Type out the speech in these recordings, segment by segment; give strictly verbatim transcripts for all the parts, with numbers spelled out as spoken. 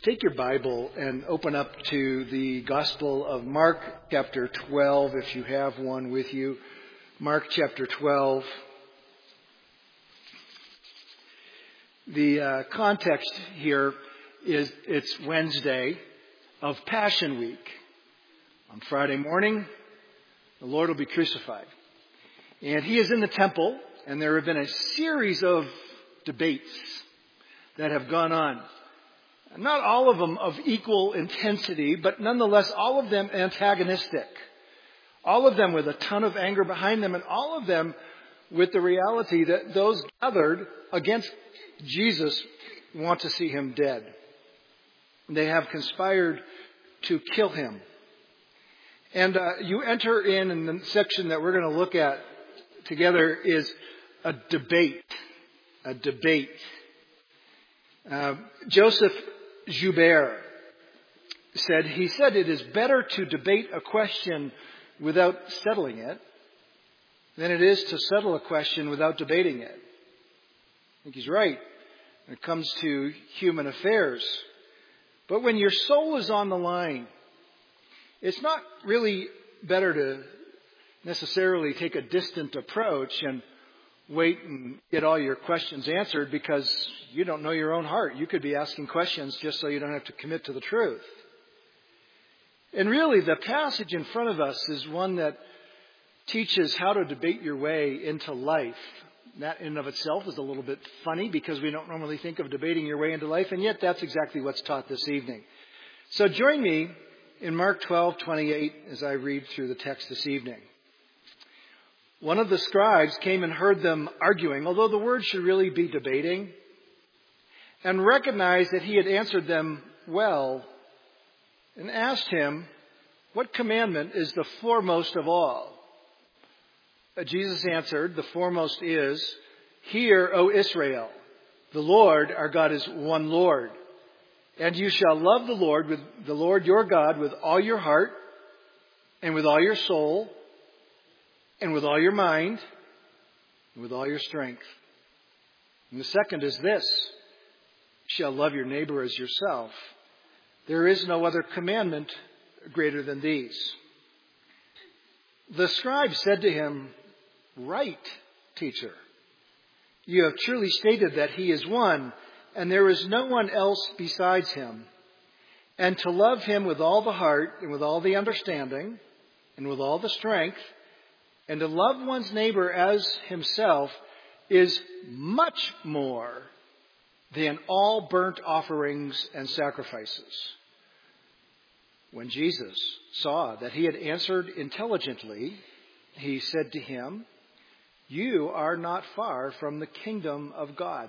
Take your Bible and open up to the Gospel of Mark chapter twelve, if you have one with you. Mark chapter twelve. The uh, context here is it's Wednesday of Passion Week. On Friday morning, the Lord will be crucified. And he is in the temple, and there have been a series of debates that have gone on. Not all of them of equal intensity, but nonetheless all of them antagonistic. All of them with a ton of anger behind them, and all of them with the reality that those gathered against Jesus want to see him dead. They have conspired to kill him. And uh, you enter in, in the section that we're going to look at together is a debate. A debate. Uh, Joseph Joubert said, he said it is better to debate a question without settling it than it is to settle a question without debating it. I think he's right when it comes to human affairs. But when your soul is on the line, it's not really better to necessarily take a distant approach and wait and get all your questions answered because you don't know your own heart. You could be asking questions just so you don't have to commit to the truth. And really, the passage in front of us is one that teaches how to debate your way into life. That in and of itself is a little bit funny because we don't normally think of debating your way into life, and yet that's exactly what's taught this evening. So join me in Mark twelve twenty-eight as I read through the text this evening. One of the scribes came and heard them arguing, although the word should really be debating, and recognized that he had answered them well, and asked him, "What commandment is the foremost of all?" Jesus answered, "The foremost is, 'Hear, O Israel, the Lord our God is one Lord. And you shall love the Lord, with the Lord your God, with all your heart, and with all your soul, and with all your mind, and with all your strength.' And the second is this, 'You shall love your neighbor as yourself.' There is no other commandment greater than these." The scribe said to him, "Right, teacher. You have truly stated that he is one, and there is no one else besides him. And to love him with all the heart, and with all the understanding, and with all the strength, and to love one's neighbor as himself is much more than all burnt offerings and sacrifices." When Jesus saw that he had answered intelligently, he said to him, "You are not far from the kingdom of God."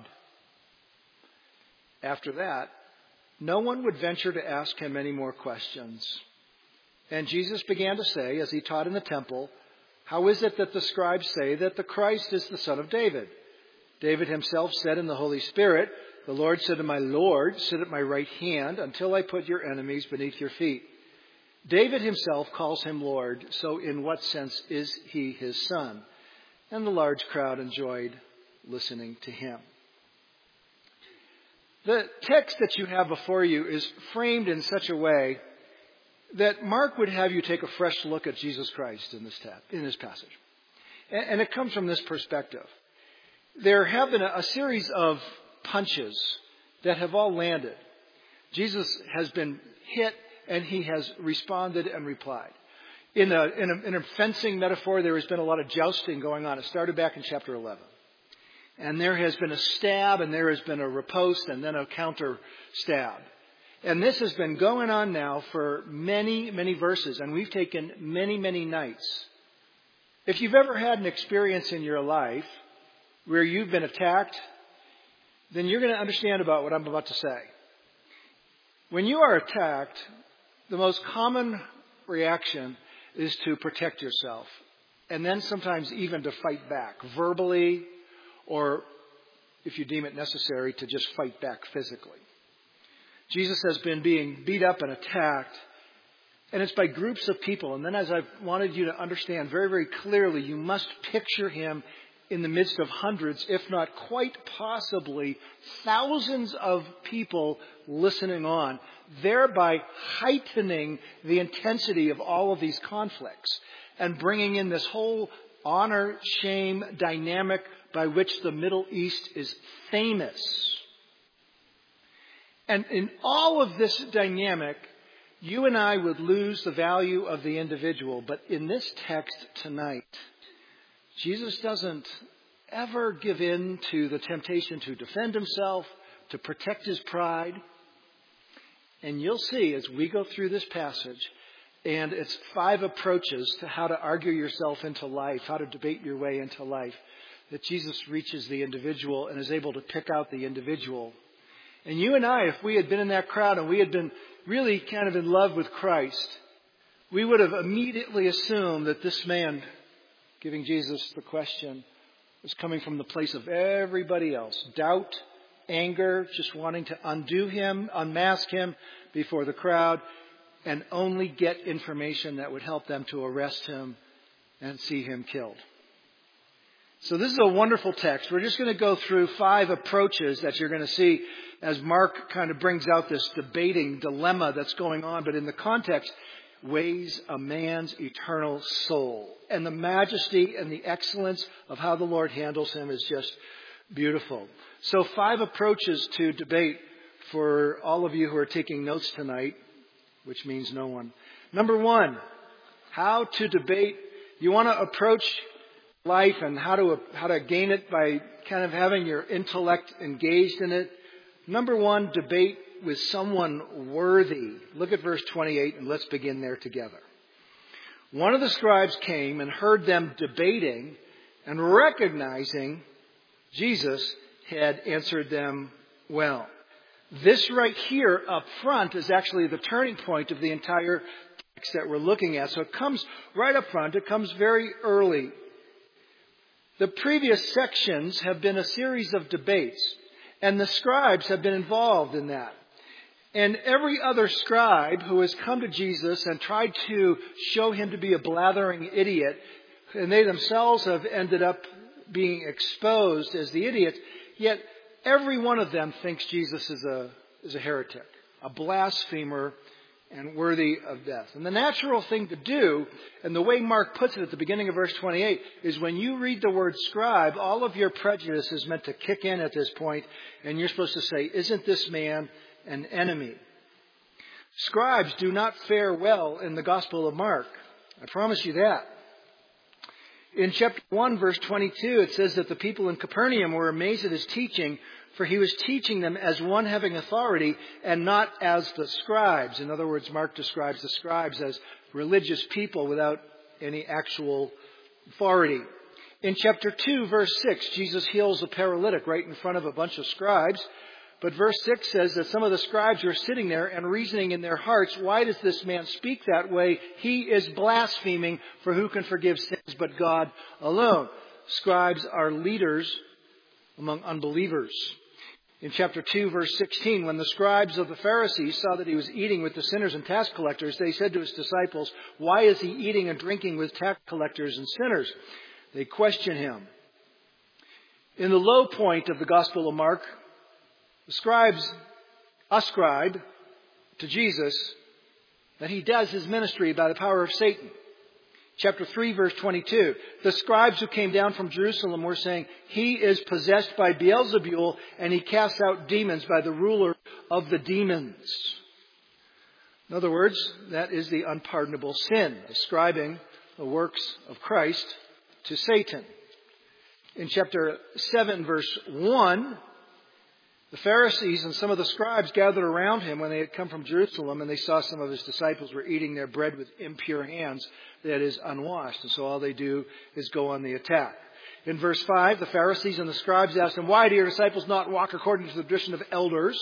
After that, no one would venture to ask him any more questions. And Jesus began to say, as he taught in the temple, "How is it that the scribes say that the Christ is the son of David? David himself said in the Holy Spirit, 'The Lord said to my Lord, sit at my right hand until I put your enemies beneath your feet.' David himself calls him Lord, so in what sense is he his son?" And the large crowd enjoyed listening to him. The text that you have before you is framed in such a way that Mark would have you take a fresh look at Jesus Christ in this, tab, in this passage. And it comes from this perspective. There have been a, a series of punches that have all landed. Jesus has been hit and he has responded and replied. In a, in a, in a fencing metaphor, there has been a lot of jousting going on. It started back in chapter eleven. And there has been a stab and there has been a riposte and then a counter stab. And this has been going on now for many, many verses, and we've taken many, many nights. If you've ever had an experience in your life where you've been attacked, then you're going to understand about what I'm about to say. When you are attacked, the most common reaction is to protect yourself, and then sometimes even to fight back verbally, or if you deem it necessary, to just fight back physically. Jesus has been being beat up and attacked, and it's by groups of people. And then as I've wanted you to understand very, very clearly, you must picture him in the midst of hundreds, if not quite possibly thousands of people listening on, thereby heightening the intensity of all of these conflicts and bringing in this whole honor-shame dynamic by which the Middle East is famous. And in all of this dynamic, you and I would lose the value of the individual. But in this text tonight, Jesus doesn't ever give in to the temptation to defend himself, to protect his pride. And you'll see as we go through this passage, and it's five approaches to how to argue yourself into life, how to debate your way into life, that Jesus reaches the individual and is able to pick out the individual. And you and I, if we had been in that crowd and we had been really kind of in love with Christ, we would have immediately assumed that this man giving Jesus the question was coming from the place of everybody else. Doubt, anger, just wanting to undo him, unmask him before the crowd, and only get information that would help them to arrest him and see him killed. So this is a wonderful text. We're just going to go through five approaches that you're going to see as Mark kind of brings out this debating dilemma that's going on. But in the context, weighs a man's eternal soul. And the majesty and the excellence of how the Lord handles him is just beautiful. So five approaches to debate for all of you who are taking notes tonight, which means no one. Number one, how to debate. You want to approach life and how to how to gain it by kind of having your intellect engaged in it. Number one, debate with someone worthy. Look at verse twenty-eight and let's begin there together. One of the scribes came and heard them debating, and recognizing Jesus had answered them well. This right here up front is actually the turning point of the entire text that we're looking at. So it comes right up front. It comes very early. The previous sections have been a series of debates, and the scribes have been involved in that. And every other scribe who has come to Jesus and tried to show him to be a blathering idiot, and they themselves have ended up being exposed as the idiots, yet every one of them thinks Jesus is a, is a heretic, a blasphemer, and worthy of death. And the natural thing to do, and the way Mark puts it at the beginning of verse twenty-eight, is when you read the word scribe, all of your prejudice is meant to kick in at this point, and you're supposed to say, isn't this man an enemy? Scribes do not fare well in the Gospel of Mark. I promise you that. In chapter one, verse twenty-two, it says that the people in Capernaum were amazed at his teaching, for he was teaching them as one having authority and not as the scribes. In other words, Mark describes the scribes as religious people without any actual authority. In chapter two, verse six, Jesus heals a paralytic right in front of a bunch of scribes. But verse six says that some of the scribes were sitting there and reasoning in their hearts, why does this man speak that way? He is blaspheming, for who can forgive sins but God alone? Scribes are leaders among unbelievers. In chapter two, verse sixteen, when the scribes of the Pharisees saw that he was eating with the sinners and tax collectors, they said to his disciples, why is he eating and drinking with tax collectors and sinners? They question him. In the low point of the Gospel of Mark, the scribes ascribe to Jesus that he does his ministry by the power of Satan. Chapter three, verse twenty-two. The scribes who came down from Jerusalem were saying, he is possessed by Beelzebul and he casts out demons by the ruler of the demons. In other words, that is the unpardonable sin, ascribing the works of Christ to Satan. In chapter seven, verse one, the Pharisees and some of the scribes gathered around him when they had come from Jerusalem, and they saw some of his disciples were eating their bread with impure hands, that is, unwashed. And so all they do is go on the attack. In verse five, the Pharisees and the scribes asked him, why do your disciples not walk according to the tradition of elders?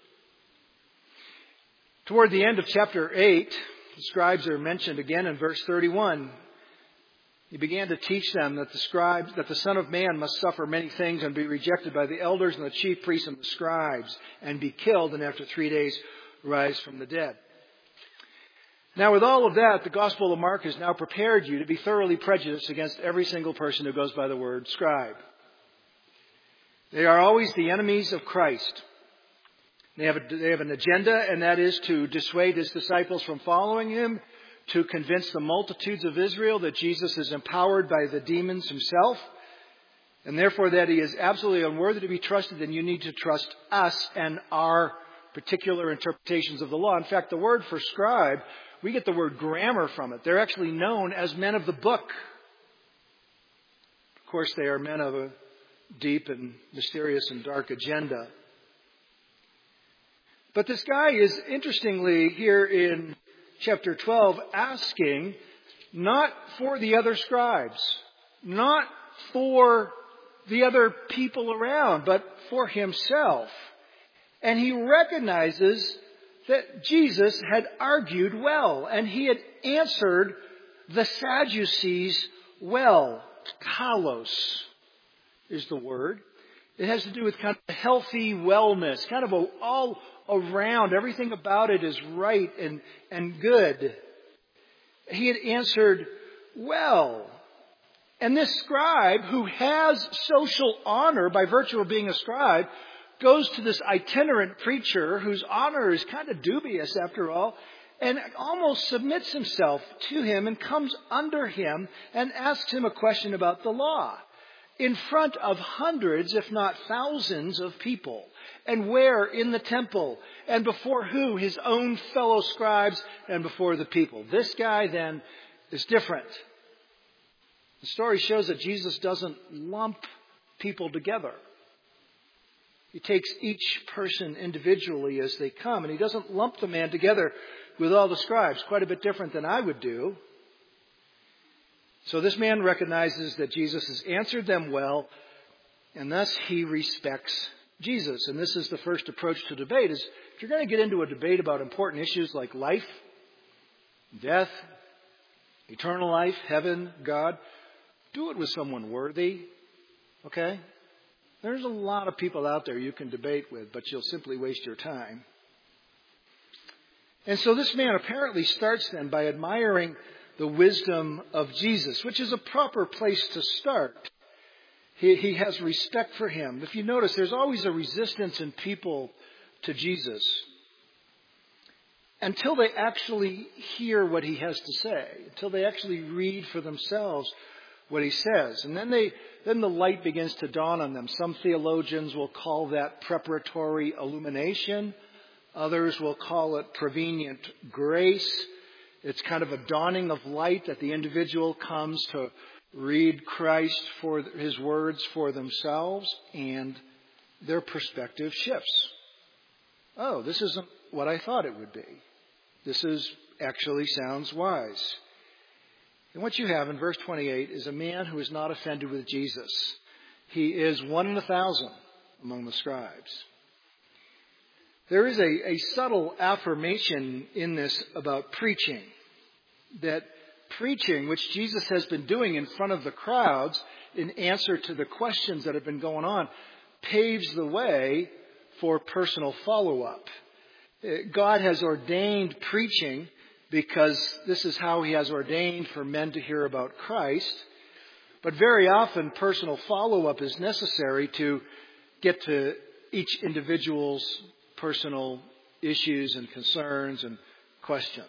Toward the end of chapter eight, the scribes are mentioned again in verse thirty-one. He began to teach them that the scribes, that the Son of Man must suffer many things and be rejected by the elders and the chief priests and the scribes and be killed and after three days rise from the dead. Now, with all of that, the Gospel of Mark has now prepared you to be thoroughly prejudiced against every single person who goes by the word scribe. They are always the enemies of Christ. They have, a, they have an agenda, and that is to dissuade his disciples from following him, to convince the multitudes of Israel that Jesus is empowered by the demons himself, and therefore that he is absolutely unworthy to be trusted, and you need to trust us and our particular interpretations of the law. In fact, the word for scribe, we get the word grammar from it. They're actually known as men of the book. Of course, they are men of a deep and mysterious and dark agenda. But this guy is, interestingly, here in chapter twelve, asking not for the other scribes, not for the other people around, but for himself. And he recognizes that Jesus had argued well, and he had answered the Sadducees well. Kalos is the word. It has to do with kind of healthy wellness, kind of a, all around. Everything about it is right and, and good. He had answered well. And this scribe, who has social honor by virtue of being a scribe, goes to this itinerant preacher whose honor is kind of dubious after all, and almost submits himself to him and comes under him and asks him a question about the law in front of hundreds, if not thousands, of people. And where? In the temple. And before who? His own fellow scribes and before the people. This guy then is different. The story shows that Jesus doesn't lump people together. He takes each person individually as they come, and he doesn't lump the man together with all the scribes, quite a bit different than I would do. So this man recognizes that Jesus has answered them well, and thus he respects Jesus. And this is the first approach to debate, is if you're going to get into a debate about important issues like life, death, eternal life, heaven, God, do it with someone worthy, okay? There's a lot of people out there you can debate with, but you'll simply waste your time. And so this man apparently starts then by admiring the wisdom of Jesus, which is a proper place to start. He, he has respect for him. If you notice, there's always a resistance in people to Jesus until they actually hear what he has to say, until they actually read for themselves what he says. And then they, then the light begins to dawn on them. Some theologians will call that preparatory illumination. Others will call it prevenient grace. It's kind of a dawning of light that the individual comes to read Christ for his words for themselves, and their perspective shifts. Oh, this isn't what I thought it would be. This is actually sounds wise. And what you have in verse twenty-eight is a man who is not offended with Jesus. He is one in a thousand among the scribes. There is a, a subtle affirmation in this about preaching. That preaching, which Jesus has been doing in front of the crowds in answer to the questions that have been going on, paves the way for personal follow-up. God has ordained preaching because this is how he has ordained for men to hear about Christ. But very often personal follow-up is necessary to get to each individual's personal issues and concerns and questions.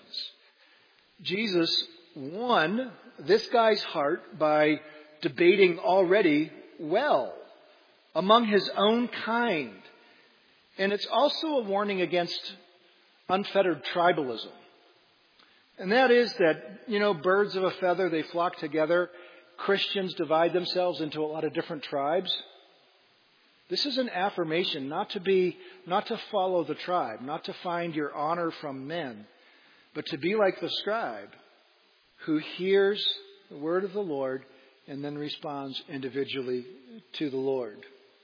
Jesus won this guy's heart by debating already well among his own kind. And it's also a warning against unfettered tribalism. And that is that, you know, birds of a feather, they flock together. Christians divide themselves into a lot of different tribes. This is an affirmation not to be, not to follow the tribe, not to find your honor from men, but to be like the scribe who hears the word of the Lord and then responds individually to the Lord.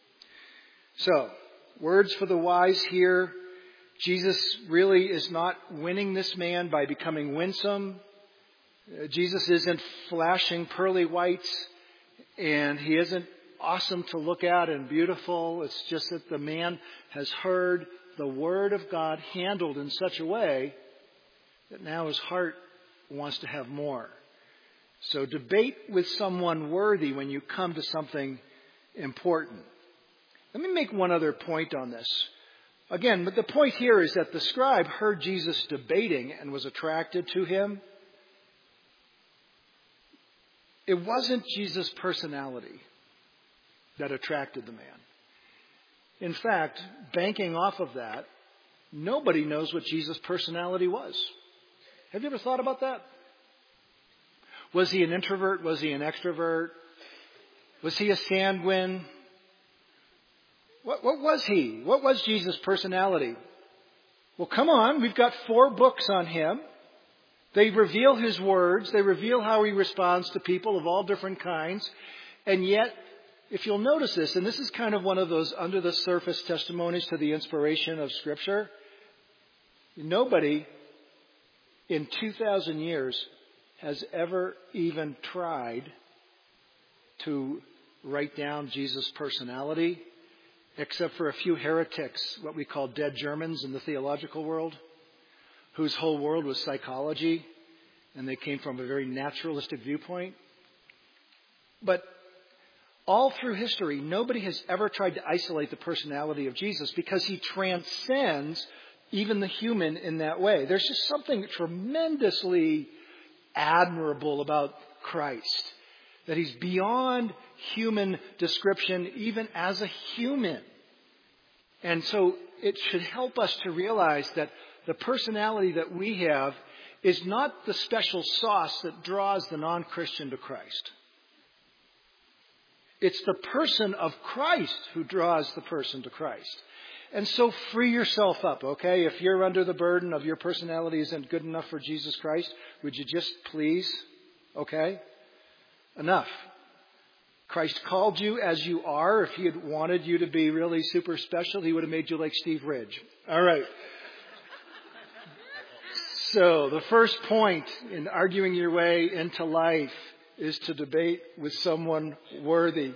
So, words for the wise here. Jesus really is not winning this man by becoming winsome. Jesus isn't flashing pearly whites, and he isn't awesome to look at and beautiful. It's just that the man has heard the word of God handled in such a way that now his heart wants to have more. So debate with someone worthy when you come to something important. Let me make one other point on this. Again, but the point here is that the scribe heard Jesus debating and was attracted to him. It wasn't Jesus' personality that attracted the man. In fact, banking off of that, nobody knows what Jesus' personality was. Have you ever thought about that? Was he an introvert? Was he an extrovert? Was he a sanguine? What, what was he? What was Jesus' personality? Well, come on. We've got four books on him. They reveal his words. They reveal how he responds to people of all different kinds. And yet, if you'll notice this, and this is kind of one of those under the surface testimonies to the inspiration of Scripture, nobody in two thousand years has ever even tried to write down Jesus' personality, except for a few heretics, what we call dead Germans in the theological world, whose whole world was psychology, and they came from a very naturalistic viewpoint. But all through history, nobody has ever tried to isolate the personality of Jesus because he transcends even the human in that way. There's just something tremendously admirable about Christ, that he's beyond human description even as a human. And so it should help us to realize that the personality that we have is not the special sauce that draws the non-Christian to Christ. It's the person of Christ who draws the person to Christ. And so free yourself up, okay? If you're under the burden of your personality isn't good enough for Jesus Christ, would you just please, okay? Enough. Christ called you as you are. If he had wanted you to be really super special, he would have made you like Steve Ridge. All right. So the first point in arguing your way into life is to debate with someone worthy.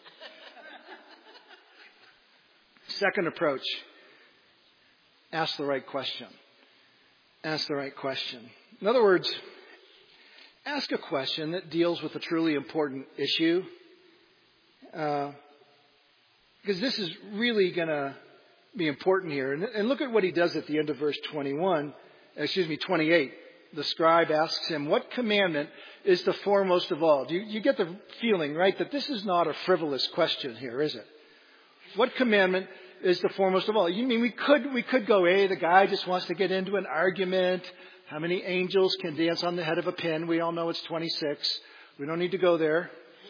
Second approach, ask the right question. Ask the right question. In other words, ask a question that deals with a truly important issue. Uh, because this is really going to be important here. And, and look at what he does at the end of verse twenty-one, excuse me, twenty-eight. The scribe asks him, what commandment is the foremost of all? Do you, you get the feeling, right, that this is not a frivolous question here, is it? What commandment is the foremost of all? You mean we could we could go, hey, the guy just wants to get into an argument. How many angels can dance on the head of a pin? We all know it's twenty-six. We don't need to go there.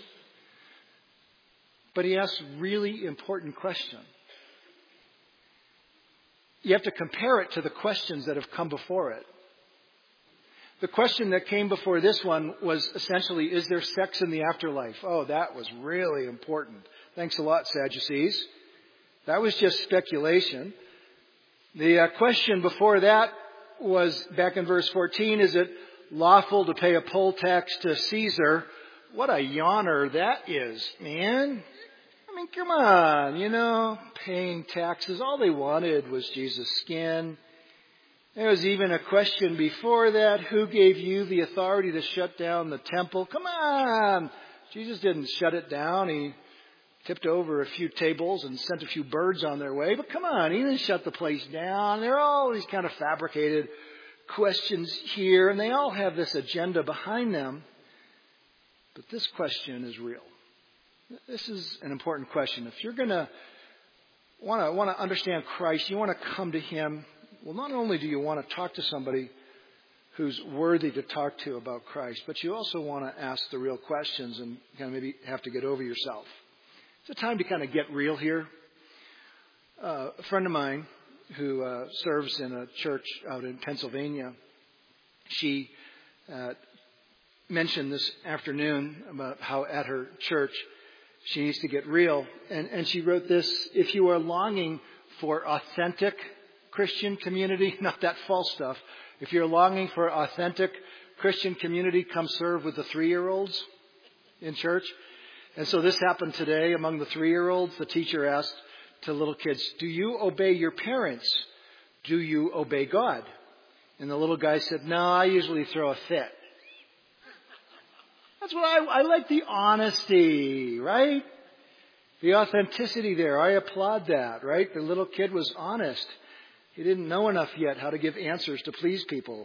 But he asks a really important question. You have to compare it to the questions that have come before it. The question that came before this one was essentially, is there sex in the afterlife? Oh, that was really important. Thanks a lot, Sadducees. That was just speculation. The uh, question before that was, back in verse fourteen, is it lawful to pay a poll tax to Caesar? What a yawner that is, man. I mean, come on, you know, paying taxes. All they wanted was Jesus' skin. There was even a question before that. Who gave you the authority to shut down the temple? Come on. Jesus didn't shut it down. He tipped over a few tables and sent a few birds on their way. But come on, he didn't shut the place down. There are all these kind of fabricated questions here, and they all have this agenda behind them. But this question is real. This is an important question. If you're going to want to want to understand Christ, you want to come to him. Well, not only do you want to talk to somebody who's worthy to talk to about Christ, but you also want to ask the real questions and kind of maybe have to get over yourself. It's a time to kind of get real here. Uh, a friend of mine who uh, serves in a church out in Pennsylvania, she uh, mentioned this afternoon about how at her church she needs to get real. And, and she wrote this: if you are longing for authentic Christian community, not that false stuff. If you're longing for authentic Christian community, come serve with the three-year-olds in church. And so this happened today among the three-year-olds. The teacher asked to little kids, do you obey your parents? Do you obey God? And the little guy said, no, I usually throw a fit. That's what I, I like, the honesty, right? The authenticity there. I applaud that, right? The little kid was honest. He didn't know enough yet how to give answers to please people.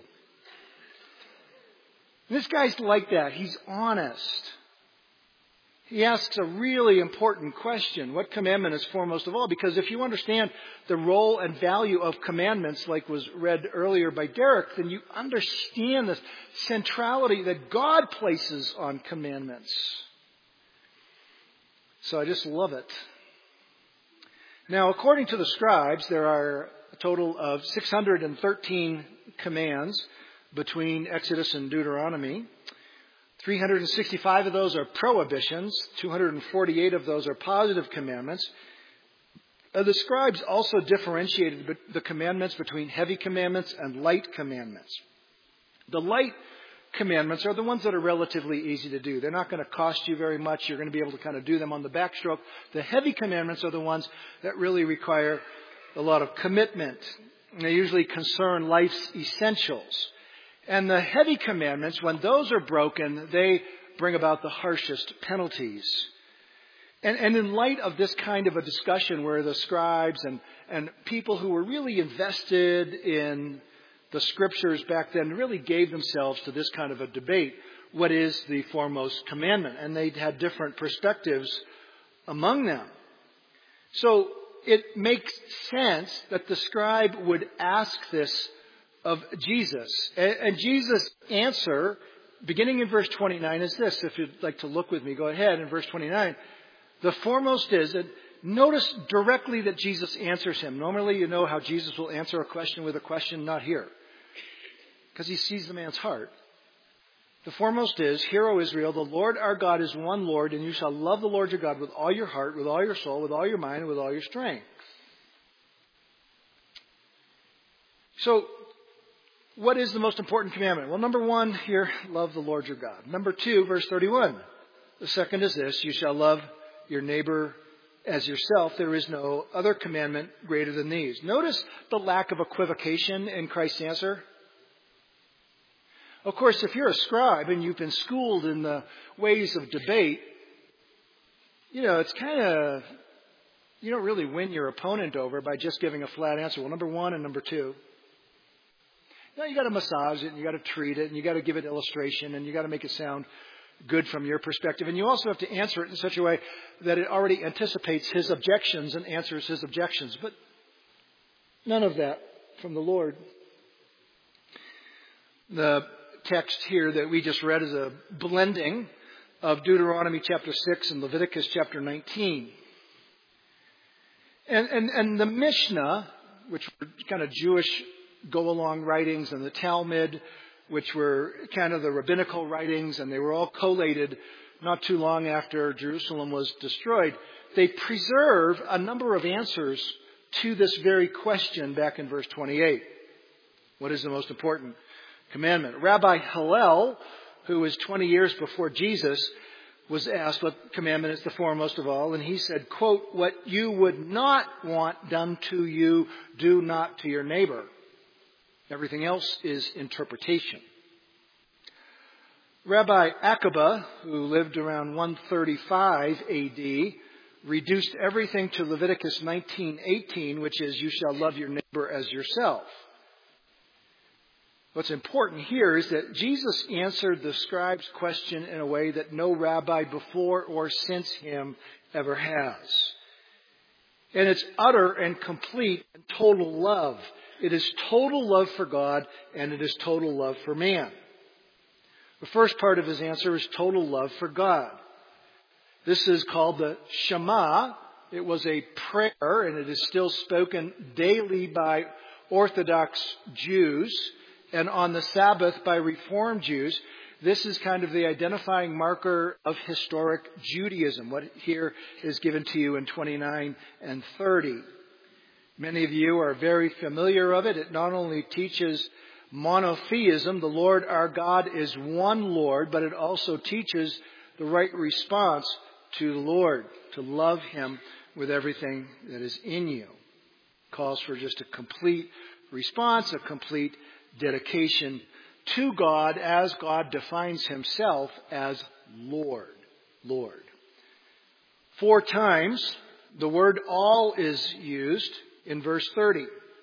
And this guy's like that. He's honest. He asks a really important question. What commandment is foremost of all? Because if you understand the role and value of commandments, like was read earlier by Derek, then you understand the centrality that God places on commandments. So I just love it. Now, according to the scribes, there are a total of six hundred thirteen commands between Exodus and Deuteronomy. three hundred sixty-five of those are prohibitions. two hundred forty-eight of those are positive commandments. Uh, the scribes also differentiated the commandments between heavy commandments and light commandments. The light commandments are the ones that are relatively easy to do. They're not going to cost you very much. You're going to be able to kind of do them on the backstroke. The heavy commandments are the ones that really require a lot of commitment. They usually concern life's essentials. And the heavy commandments, when those are broken, they bring about the harshest penalties. And, and in light of this kind of a discussion where the scribes and, and people who were really invested in the scriptures back then really gave themselves to this kind of a debate, what is the foremost commandment? And they had different perspectives among them. So it makes sense that the scribe would ask this of Jesus. And Jesus' answer, beginning in verse twenty-nine, is this. If you'd like to look with me, go ahead. In verse twenty-nine, the foremost is, and notice directly that Jesus answers him. Normally you know how Jesus will answer a question with a question, not here. Because he sees the man's heart. The foremost is, Hear, O Israel, the Lord our God is one Lord, and you shall love the Lord your God with all your heart, with all your soul, with all your mind, and with all your strength. So, what is the most important commandment? Well, number one here, love the Lord your God. Number two, verse thirty-one. The second is this, you shall love your neighbor as yourself. There is no other commandment greater than these. Notice the lack of equivocation in Christ's answer. Of course, if you're a scribe and you've been schooled in the ways of debate, you know, it's kind of, you don't really win your opponent over by just giving a flat answer. Well, number one and number two. No, you got to massage it and you got to treat it and you got to give it illustration and you got to make it sound good from your perspective. And you also have to answer it in such a way that it already anticipates his objections and answers his objections. But none of that from the Lord. The text here that we just read is a blending of Deuteronomy chapter six and Leviticus chapter nineteen. And, and, and the Mishnah, which were kind of Jewish go-along writings, and the Talmud, which were kind of the rabbinical writings, and they were all collated not too long after Jerusalem was destroyed. They preserve a number of answers to this very question back in verse twenty-eight. What is the most important commandment? Rabbi Hillel, who was twenty years before Jesus, was asked what commandment is the foremost of all, and he said, quote, what you would not want done to you, do not to your neighbor. Everything else is interpretation. Rabbi Akiba, who lived around one thirty-five A D, reduced everything to Leviticus nineteen eighteen, which is, you shall love your neighbor as yourself. What's important here is that Jesus answered the scribe's question in a way that no rabbi before or since him ever has. And it's utter and complete and total love. It is total love for God, and it is total love for man. The first part of his answer is total love for God. This is called the Shema. It was a prayer, and it is still spoken daily by Orthodox Jews, and on the Sabbath by Reformed Jews. This is kind of the identifying marker of historic Judaism, what here is given to you in twenty-nine and thirty. Many of you are very familiar of it. It not only teaches monotheism, the Lord our God is one Lord, but it also teaches the right response to the Lord, to love Him with everything that is in you. It calls for just a complete response, a complete dedication to God as God defines himself as Lord. Lord. Four times the word all is used in verse thirty.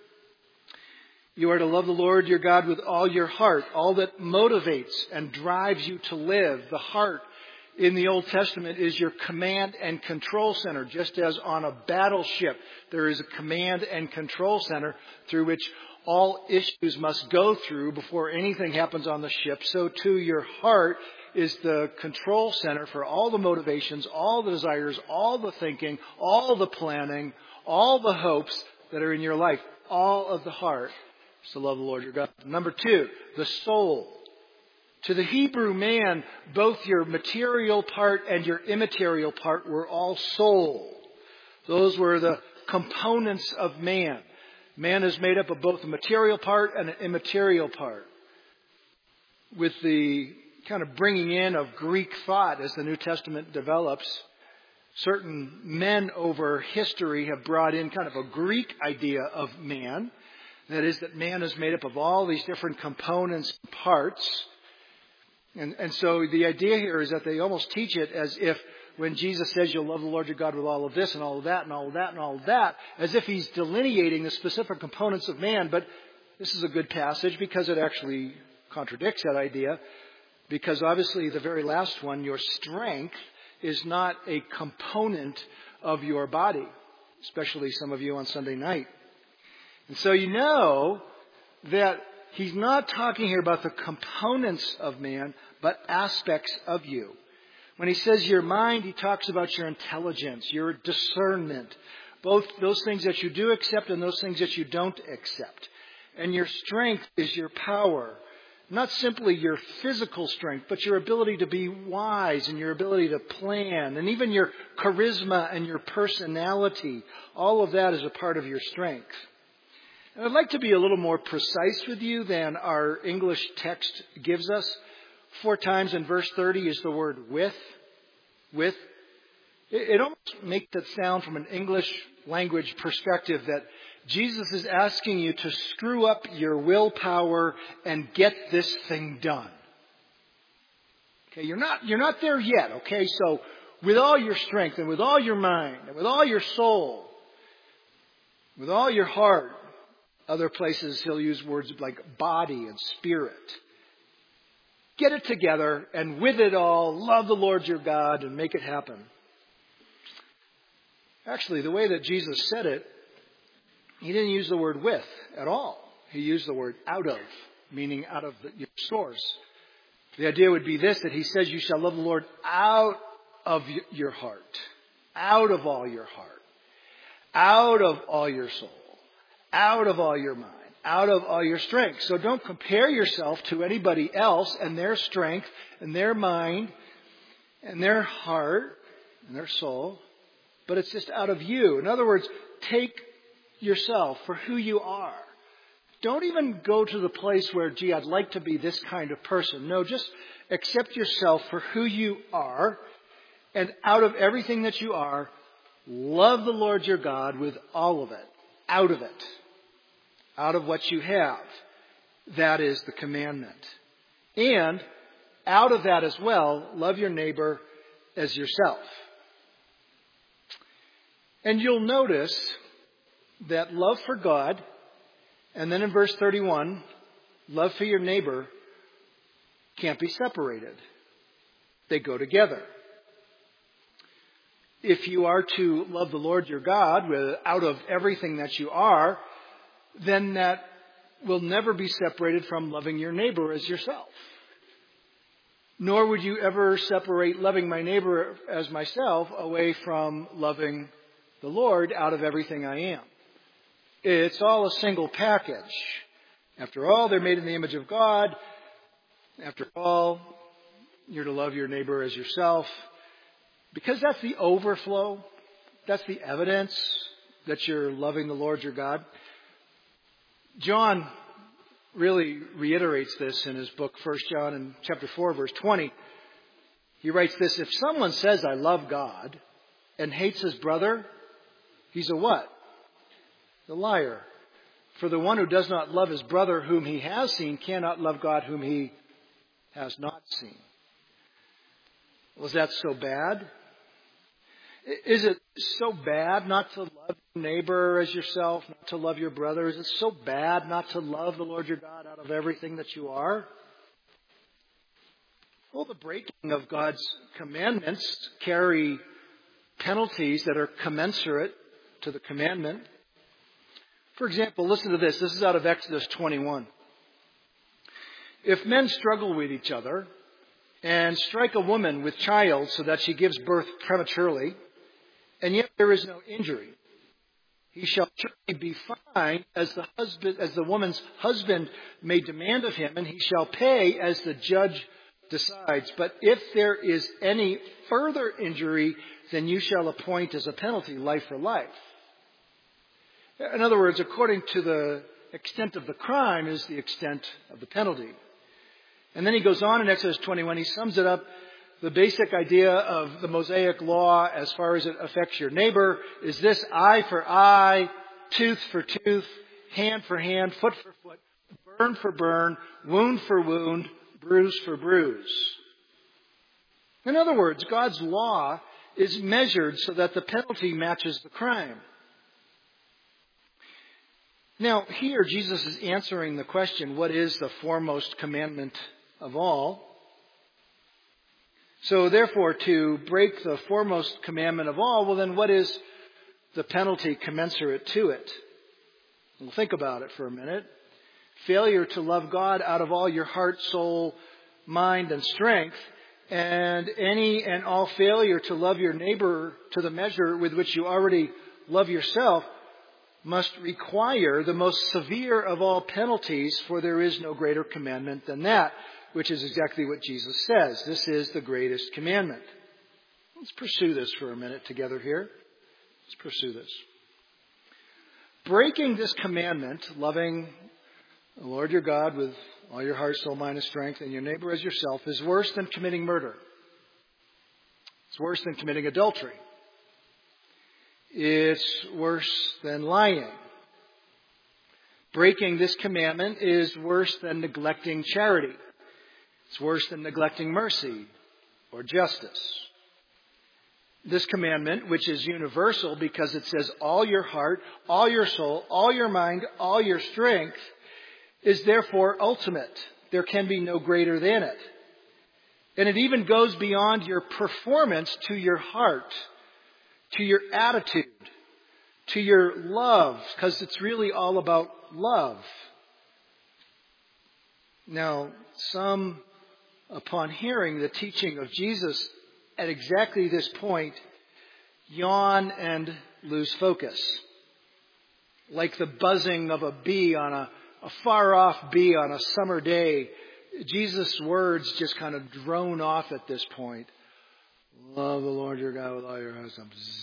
You are to love the Lord your God with all your heart, all that motivates and drives you to live. The heart in the Old Testament is your command and control center. Just as on a battleship there is a command and control center through which all issues must go through before anything happens on the ship, so too your heart is the control center for all the motivations, all the desires, all the thinking, all the planning, all the hopes that are in your life. All of the heart is to love the Lord your God. Number two, the soul. To the Hebrew man, both your material part and your immaterial part were all soul. Those were the components of man. Man is made up of both a material part and an immaterial part. With the kind of bringing in of Greek thought as the New Testament develops, certain men over history have brought in kind of a Greek idea of man. That is, that man is made up of all these different components and parts. And, and so the idea here is that they almost teach it as if when Jesus says you'll love the Lord your God with all of this and all of that and all of that and all of that, as if he's delineating the specific components of man. But this is a good passage because it actually contradicts that idea. Because obviously the very last one, your strength, is not a component of your body, especially some of you on Sunday night. And so you know that he's not talking here about the components of man, but aspects of you. When he says your mind, he talks about your intelligence, your discernment, both those things that you do accept and those things that you don't accept. And your strength is your power, not simply your physical strength, but your ability to be wise and your ability to plan, and even your charisma and your personality. All of that is a part of your strength. And I'd like to be a little more precise with you than our English text gives us. Four times in verse thirty is the word with. With. It, it almost makes it sound from an English language perspective that Jesus is asking you to screw up your willpower and get this thing done. Okay, you're not, you're not there yet, okay? So with all your strength and with all your mind and with all your soul, with all your heart, other places he'll use words like body and spirit. Get it together, and with it all, love the Lord your God and make it happen. Actually, the way that Jesus said it, he didn't use the word with at all. He used the word out of, meaning out of the, your source. The idea would be this, that he says you shall love the Lord out of your heart, out of all your heart, out of all your soul, out of all your mind, out of all your strength. So don't compare yourself to anybody else and their strength and their mind and their heart and their soul, but it's just out of you. In other words, take yourself for who you are. Don't even go to the place where, gee, I'd like to be this kind of person. No, just accept yourself for who you are, and out of everything that you are, love the Lord your God with all of it, out of it. Out of what you have. That is the commandment. And out of that as well, love your neighbor as yourself. And you'll notice that love for God, and then in verse thirty-one, love for your neighbor can't be separated. They go together. If you are to love the Lord your God with, out of everything that you are, then that will never be separated from loving your neighbor as yourself. Nor would you ever separate loving my neighbor as myself away from loving the Lord out of everything I am. It's all a single package. After all, they're made in the image of God. After all, you're to love your neighbor as yourself. Because that's the overflow. That's the evidence that you're loving the Lord your God. John really reiterates this in his book, First John in chapter four, verse twenty. He writes this, if someone says, I love God, and hates his brother, he's a what? A liar. For the one who does not love his brother whom he has seen cannot love God whom he has not seen. Was that so bad? Is it so bad not to love your neighbor as yourself, not to love your brother? Is it so bad not to love the Lord your God out of everything that you are? Well, the breaking of God's commandments carry penalties that are commensurate to the commandment. For example, listen to this. This is out of Exodus twenty-one. If men struggle with each other and strike a woman with child so that she gives birth prematurely, and yet there is no injury, he shall surely be fined as the husband, as the woman's husband may demand of him, and he shall pay as the judge decides. But if there is any further injury, then you shall appoint as a penalty life for life. In other words, according to the extent of the crime is the extent of the penalty. And then he goes on in Exodus twenty-one, he sums it up. The basic idea of the Mosaic law as far as it affects your neighbor is this: eye for eye, tooth for tooth, hand for hand, foot for foot, burn for burn, wound for wound, bruise for bruise. In other words, God's law is measured so that the penalty matches the crime. Now, here Jesus is answering the question, what is the foremost commandment of all? So therefore, to break the foremost commandment of all, well then what is the penalty commensurate to it? Well, think about it for a minute. Failure to love God out of all your heart, soul, mind, and strength, and any and all failure to love your neighbor to the measure with which you already love yourself must require the most severe of all penalties, for there is no greater commandment than that, which is exactly what Jesus says. This is the greatest commandment. Let's pursue this for a minute together here. Let's pursue this. Breaking this commandment, loving the Lord your God with all your heart, soul, mind, and strength, and your neighbor as yourself, is worse than committing murder. It's worse than committing adultery. It's worse than lying. Breaking this commandment is worse than neglecting charity. It's worse than neglecting mercy or justice. This commandment, which is universal because it says all your heart, all your soul, all your mind, all your strength, is therefore ultimate. There can be no greater than it. And it even goes beyond your performance to your heart, to your attitude, to your love, because it's really all about love. Now, some, upon hearing the teaching of Jesus at exactly this point, yawn and lose focus. Like the buzzing of a bee on a, a far-off bee on a summer day, Jesus' words just kind of drone off at this point. Love the Lord your God with all your heart.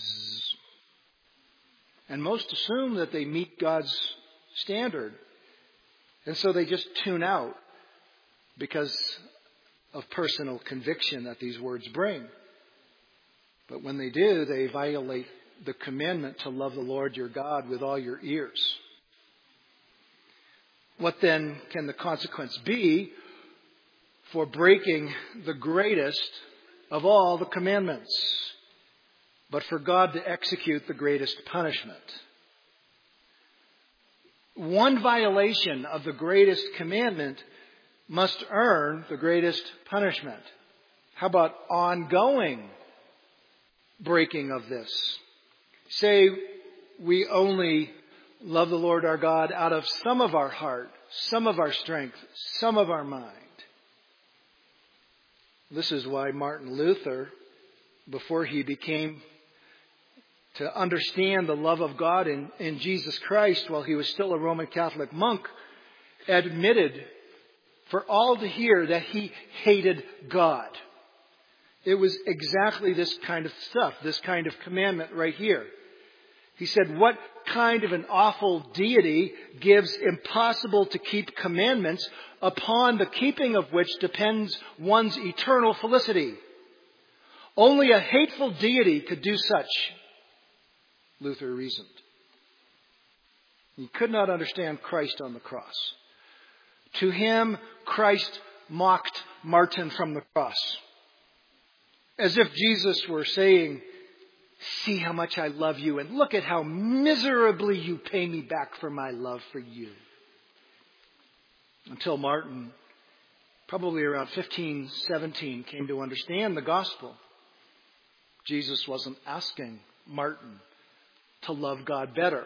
And most assume that they meet God's standard. And so they just tune out because of personal conviction that these words bring. But when they do, they violate the commandment to love the Lord your God with all your ears. What then can the consequence be for breaking the greatest of all the commandments, but for God to execute the greatest punishment? One violation of the greatest commandment must earn the greatest punishment. How about ongoing breaking of this? Say we only love the Lord our God out of some of our heart, some of our strength, some of our mind. This is why Martin Luther, before he became to understand the love of God in, in Jesus Christ while he was still a Roman Catholic monk, admitted for all to hear that he hated God. It was exactly this kind of stuff, this kind of commandment right here. He said, what kind of an awful deity gives impossible to keep commandments upon the keeping of which depends one's eternal felicity? Only a hateful deity could do such, Luther reasoned. He could not understand Christ on the cross. To him, Christ mocked Martin from the cross. As if Jesus were saying, see how much I love you, and look at how miserably you pay me back for my love for you. Until Martin, probably around fifteen, seventeen, came to understand the gospel. Jesus wasn't asking Martin to love God better.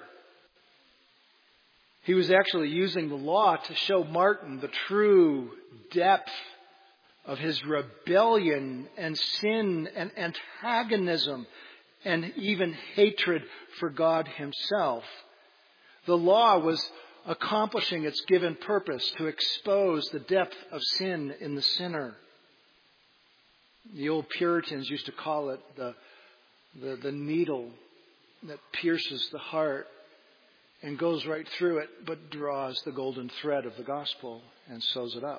He was actually using the law to show Martin the true depth of his rebellion and sin and antagonism and even hatred for God himself. The law was accomplishing its given purpose to expose the depth of sin in the sinner. The old Puritans used to call it the, the, the needle that pierces the heart and goes right through it, but draws the golden thread of the gospel and sews it up.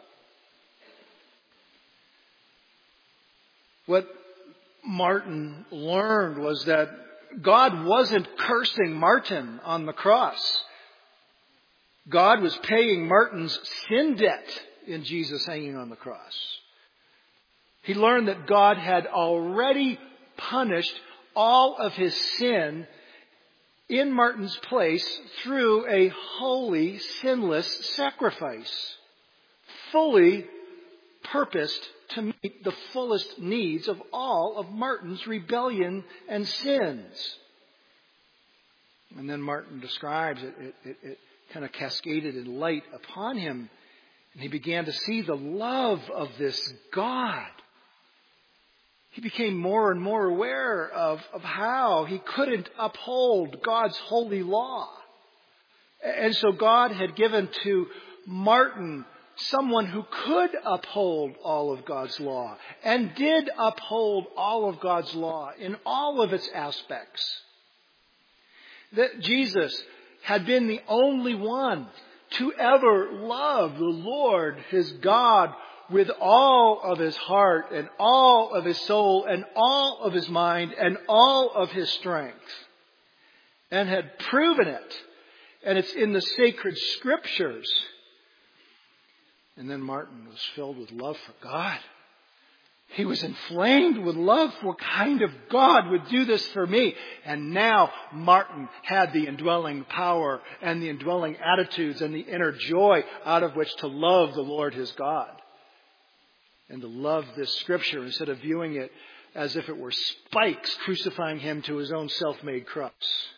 What Martin learned was that God wasn't cursing Martin on the cross. God was paying Martin's sin debt in Jesus hanging on the cross. He learned that God had already punished all of his sin in Martin's place through a holy, sinless sacrifice, fully purposed to meet the fullest needs of all of Martin's rebellion and sins. And then Martin describes it, it, it, it kind of cascaded in light upon him, and he began to see the love of this God. He became more and more aware of, of how he couldn't uphold God's holy law. And so God had given to Martin someone who could uphold all of God's law and did uphold all of God's law in all of its aspects. That Jesus had been the only one to ever love the Lord, his God, with all of his heart and all of his soul and all of his mind and all of his strength, and had proven it. And it's in the sacred scriptures. And then Martin was filled with love for God. He was inflamed with love. What kind of God would do this for me? And now Martin had the indwelling power and the indwelling attitudes and the inner joy out of which to love the Lord his God. And to love this scripture instead of viewing it as if it were spikes crucifying him to his own self-made cross.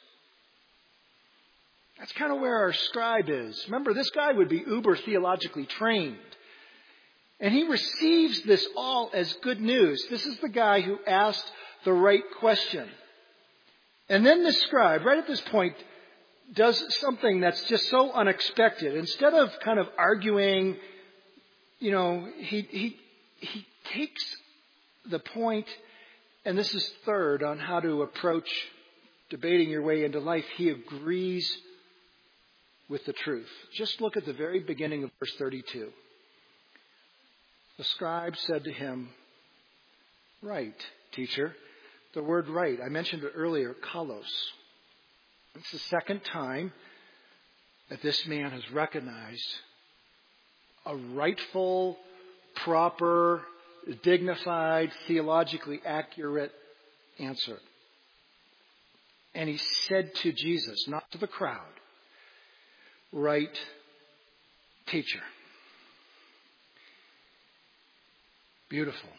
That's kind of where our scribe is. Remember, this guy would be uber theologically trained. And he receives this all as good news. This is the guy who asked the right question. And then the scribe, right at this point, does something that's just so unexpected. Instead of kind of arguing, you know, he he he takes the point, and this is third on how to approach debating your way into life. He agrees with the truth. Just look at the very beginning of verse thirty-two. The scribe said to him, "Right, teacher." The word right, I mentioned it earlier, kalos. It's the second time that this man has recognized a rightful, proper, dignified, theologically accurate answer. And he said to Jesus, not to the crowd, "Right, teacher." Beautiful.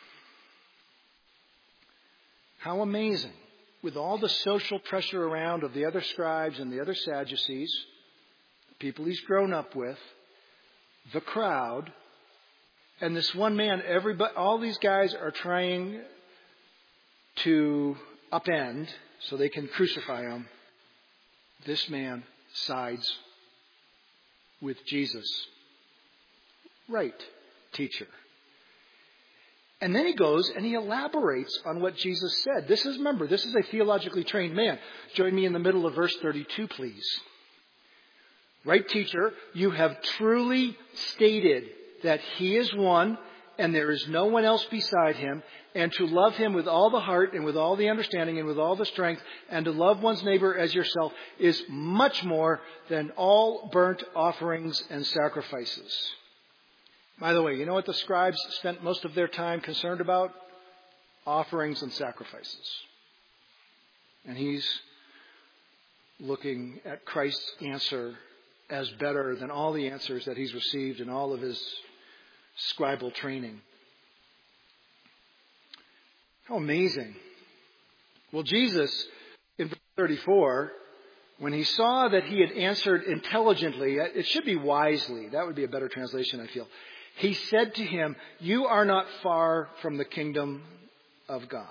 How amazing. With all the social pressure around of the other scribes and the other Sadducees, the people he's grown up with, the crowd, and this one man, everybody, all these guys are trying to upend so they can crucify him. This man sides with Jesus. Right, teacher. And then he goes and he elaborates on what Jesus said. This is, remember, this is a theologically trained man. Join me in the middle of verse thirty-two, please. Right, teacher, you have truly stated that he is one and there is no one else beside him, and to love him with all the heart and with all the understanding and with all the strength, and to love one's neighbor as yourself is much more than all burnt offerings and sacrifices. By the way, you know what the scribes spent most of their time concerned about? Offerings and sacrifices. And he's looking at Christ's answer as better than all the answers that he's received in all of his scribal training. How amazing. Well, Jesus, in verse thirty-four, when he saw that he had answered intelligently, it should be wisely, that would be a better translation, I feel. He said to him, "You are not far from the kingdom of God."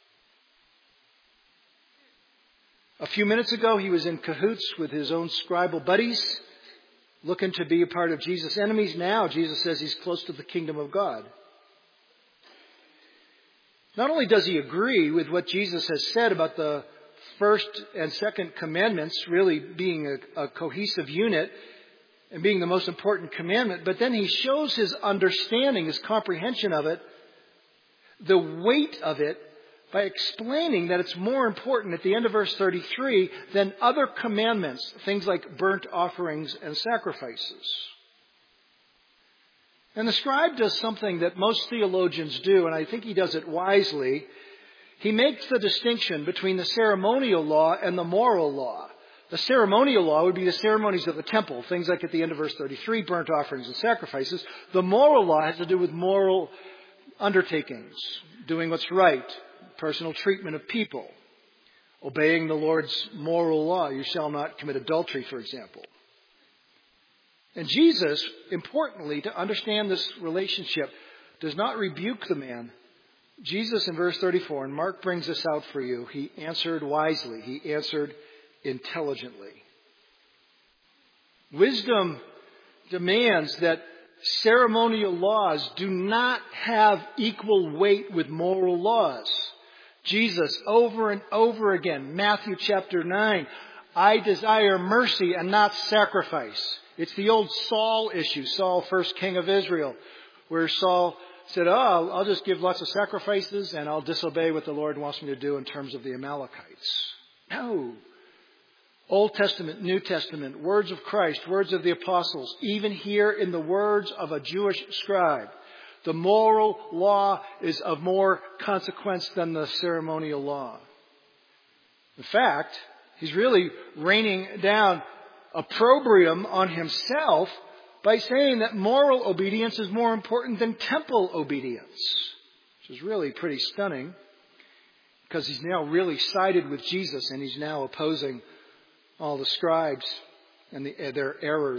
A few minutes ago, he was in cahoots with his own scribal buddies, looking to be a part of Jesus' enemies. Now, Jesus says he's close to the kingdom of God. Not only does he agree with what Jesus has said about the first and second commandments really being a, a cohesive unit and being the most important commandment, but then he shows his understanding, his comprehension of it, the weight of it, by explaining that it's more important at the end of verse thirty-three than other commandments, things like burnt offerings and sacrifices. And the scribe does something that most theologians do, and I think he does it wisely. He makes the distinction between the ceremonial law and the moral law. The ceremonial law would be the ceremonies of the temple, things like at the end of verse thirty-three, burnt offerings and sacrifices. The moral law has to do with moral undertakings, doing what's right, personal treatment of people, obeying the Lord's moral law. You shall not commit adultery, for example. And Jesus, importantly, to understand this relationship, does not rebuke the man. Jesus in verse thirty-four, and Mark brings this out for you, he answered wisely. He answered intelligently. Wisdom demands that ceremonial laws do not have equal weight with moral laws. Jesus, over and over again, Matthew chapter nine, I desire mercy and not sacrifice. It's the old Saul issue, Saul, first king of Israel, where Saul said, oh, I'll, I'll just give lots of sacrifices and I'll disobey what the Lord wants me to do in terms of the Amalekites. No. Old Testament, New Testament, words of Christ, words of the apostles, even here in the words of a Jewish scribe, the moral law is of more consequence than the ceremonial law. In fact, he's really raining down opprobrium on himself by saying that moral obedience is more important than temple obedience, which is really pretty stunning because he's now really sided with Jesus and he's now opposing all the scribes and the, their errors.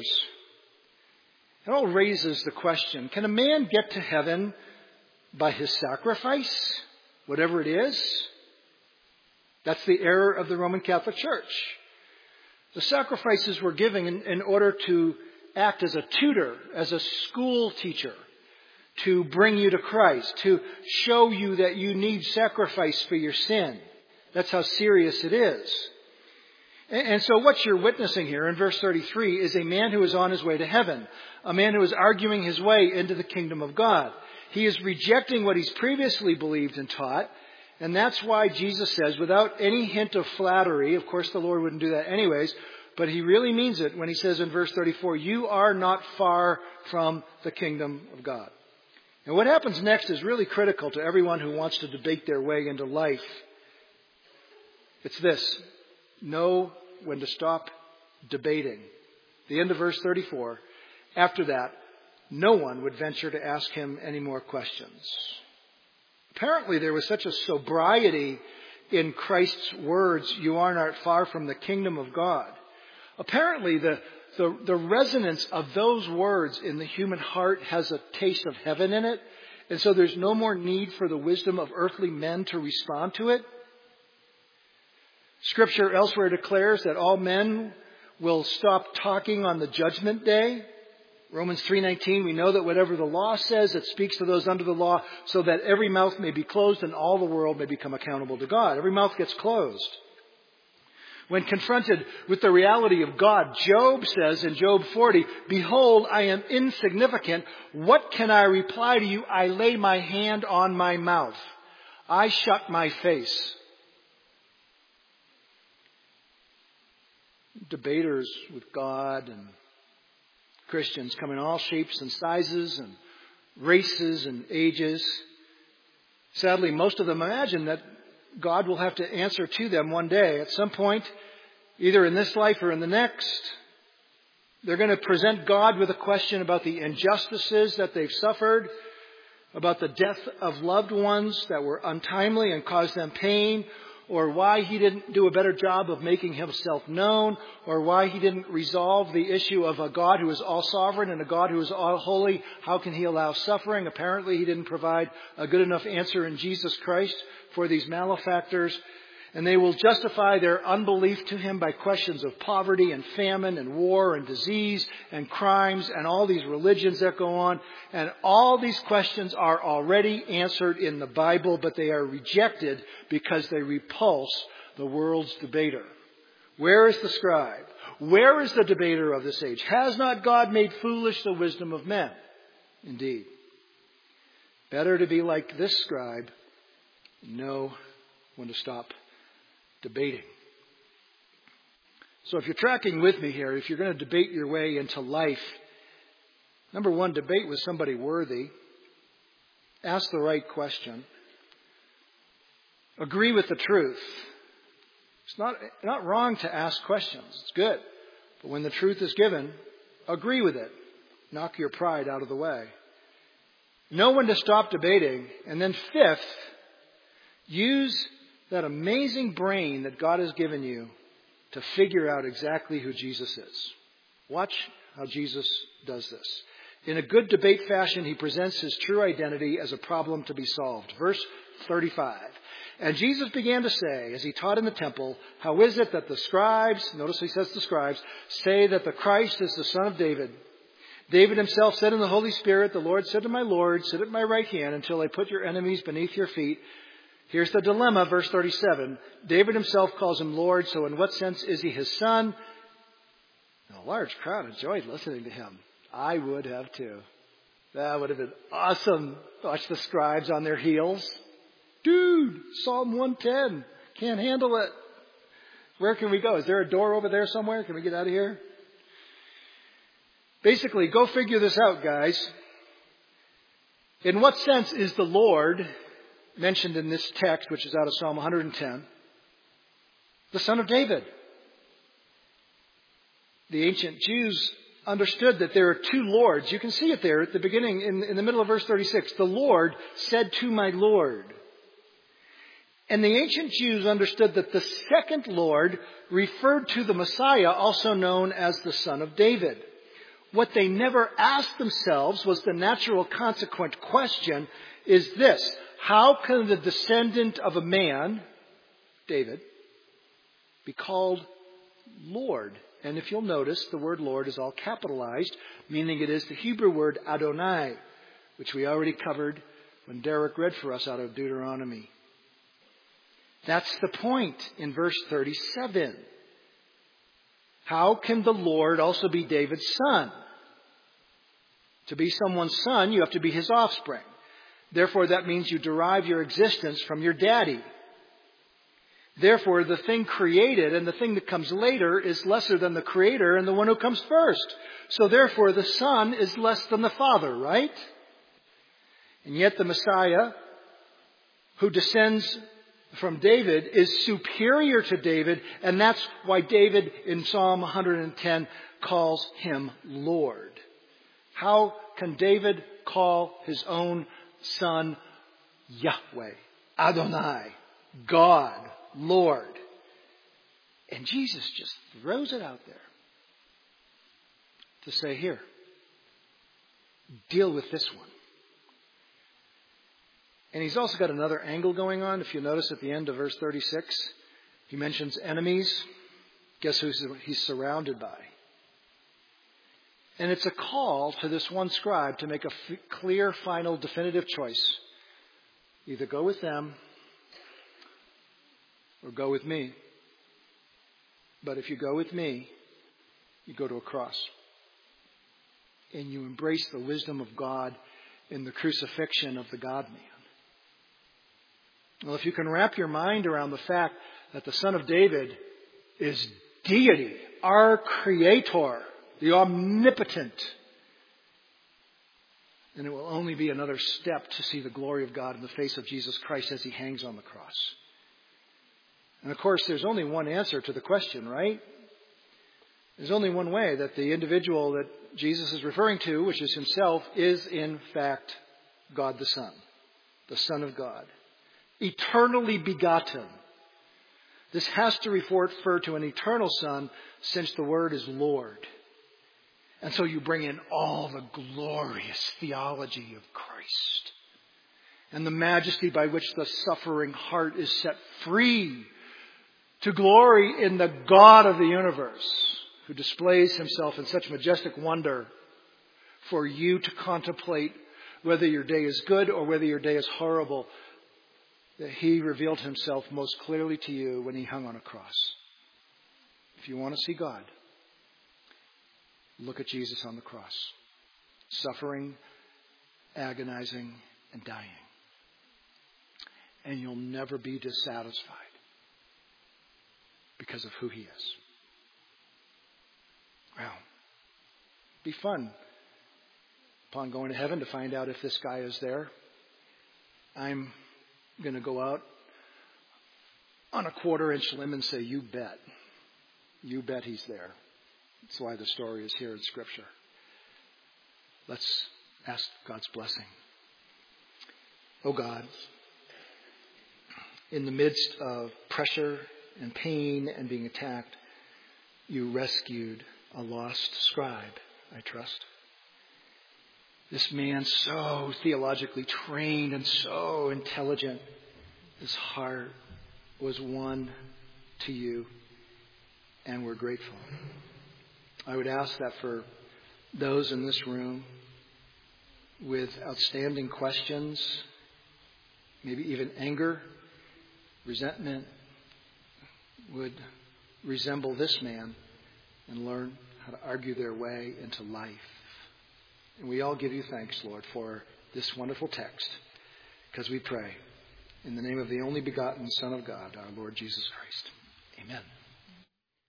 It all raises the question, can a man get to heaven by his sacrifice, whatever it is? That's the error of the Roman Catholic Church. The sacrifices were given in, in order to act as a tutor, as a school teacher, to bring you to Christ, to show you that you need sacrifice for your sin. That's how serious it is. And so what you're witnessing here in verse thirty-three is a man who is on his way to heaven, a man who is arguing his way into the kingdom of God. He is rejecting what he's previously believed and taught, and that's why Jesus says, without any hint of flattery, of course the Lord wouldn't do that anyways, but he really means it when he says in verse thirty-four, you are not far from the kingdom of God. And what happens next is really critical to everyone who wants to debate their way into life. It's this. Know when to stop debating. The end of verse thirty-four. After that, no one would venture to ask him any more questions. Apparently there was such a sobriety in Christ's words, you are not far from the kingdom of God. Apparently the, the, the resonance of those words in the human heart has a taste of heaven in it. And so there's no more need for the wisdom of earthly men to respond to it. Scripture elsewhere declares that all men will stop talking on the judgment day. Romans three nineteen, we know that whatever the law says, it speaks to those under the law so that every mouth may be closed and all the world may become accountable to God. Every mouth gets closed. When confronted with the reality of God, Job says in Job forty, "Behold, I am insignificant. What can I reply to you? I lay my hand on my mouth. I shut my face." Debaters with God and Christians come in all shapes and sizes and races and ages. Sadly, most of them imagine that God will have to answer to them one day at some point, either in this life or in the next. They're going to present God with a question about the injustices that they've suffered, about the death of loved ones that were untimely and caused them pain, or why he didn't do a better job of making himself known, or why he didn't resolve the issue of a God who is all sovereign and a God who is all holy. How can he allow suffering? Apparently he didn't provide a good enough answer in Jesus Christ for these malefactors. And they will justify their unbelief to him by questions of poverty and famine and war and disease and crimes and all these religions that go on. And all these questions are already answered in the Bible, but they are rejected because they repulse the world's debater. Where is the scribe? Where is the debater of this age? Has not God made foolish the wisdom of men? Indeed. Better to be like this scribe, know when to stop debating. So if you're tracking with me here, if you're going to debate your way into life, number one, debate with somebody worthy. Ask the right question. Agree with the truth. It's not, not wrong to ask questions. It's good. But when the truth is given, agree with it. Knock your pride out of the way. Know when to stop debating. And then fifth, use that amazing brain that God has given you to figure out exactly who Jesus is. Watch how Jesus does this. In a good debate fashion, he presents his true identity as a problem to be solved. Verse thirty-five. And Jesus began to say, as he taught in the temple, how is it that the scribes, notice he says the scribes, say that the Christ is the son of David? David himself said in the Holy Spirit, the Lord said to my Lord, sit at my right hand until I put your enemies beneath your feet. Here's the dilemma, verse thirty-seven. David himself calls him Lord, so in what sense is he his son? A large crowd enjoyed listening to him. I would have too. That would have been awesome. Watch the scribes on their heels. Dude, Psalm one ten. Can't handle it. Where can we go? Is there a door over there somewhere? Can we get out of here? Basically, go figure this out, guys. In what sense is the Lord mentioned in this text, which is out of Psalm one hundred ten, the son of David? The ancient Jews understood that there are two Lords. You can see it there at the beginning, in, in the middle of verse thirty-six. The Lord said to my Lord. And the ancient Jews understood that the second Lord referred to the Messiah, also known as the Son of David. What they never asked themselves was the natural consequent question is this: how can the descendant of a man, David, be called Lord? And if you'll notice, the word Lord is all capitalized, meaning it is the Hebrew word Adonai, which we already covered when Derek read for us out of Deuteronomy. That's the point in verse thirty-seven. How can the Lord also be David's son? To be someone's son, you have to be his offspring. Therefore, that means you derive your existence from your daddy. Therefore, the thing created and the thing that comes later is lesser than the creator and the one who comes first. So therefore, the son is less than the father, right? And yet the Messiah, who descends from David, is superior to David, and that's why David in Psalm one hundred ten calls him Lord. How can David call his own son Yahweh, Adonai, God, Lord? And Jesus just throws it out there to say, here, deal with this one. And he's also got another angle going on. If you notice at the end of verse thirty-six, he mentions enemies. Guess who he's surrounded by? And it's a call to this one scribe to make a f- clear, final, definitive choice. Either go with them or go with me. But if you go with me, you go to a cross. And you embrace the wisdom of God in the crucifixion of the God-man. Well, if you can wrap your mind around the fact that the Son of David is deity, our Creator, the omnipotent, then it will only be another step to see the glory of God in the face of Jesus Christ as He hangs on the cross. And of course, there's only one answer to the question, right? There's only one way that the individual that Jesus is referring to, which is Himself, is in fact God the Son, the Son of God, eternally begotten. This has to refer to an eternal Son, since the word is Lord. And so you bring in all the glorious theology of Christ and the majesty by which the suffering heart is set free to glory in the God of the universe, who displays Himself in such majestic wonder for you to contemplate whether your day is good or whether your day is horrible, that He revealed Himself most clearly to you when He hung on a cross. If you want to see God, look at Jesus on the cross, suffering, agonizing, and dying. And you'll never be dissatisfied because of who He is. Wow. Be fun upon going to heaven to find out if this guy is there. I'm going to go out on a quarter inch limb and say, you bet. You bet He's there. That's why the story is here in Scripture. Let's ask God's blessing. Oh God, in the midst of pressure and pain and being attacked, You rescued a lost scribe, I trust. This man, so theologically trained and so intelligent, his heart was won to You, and we're grateful. I would ask that for those in this room with outstanding questions, maybe even anger, resentment, would resemble this man and learn how to argue their way into life. And we all give You thanks, Lord, for this wonderful text, because we pray in the name of the only begotten Son of God, our Lord Jesus Christ. Amen.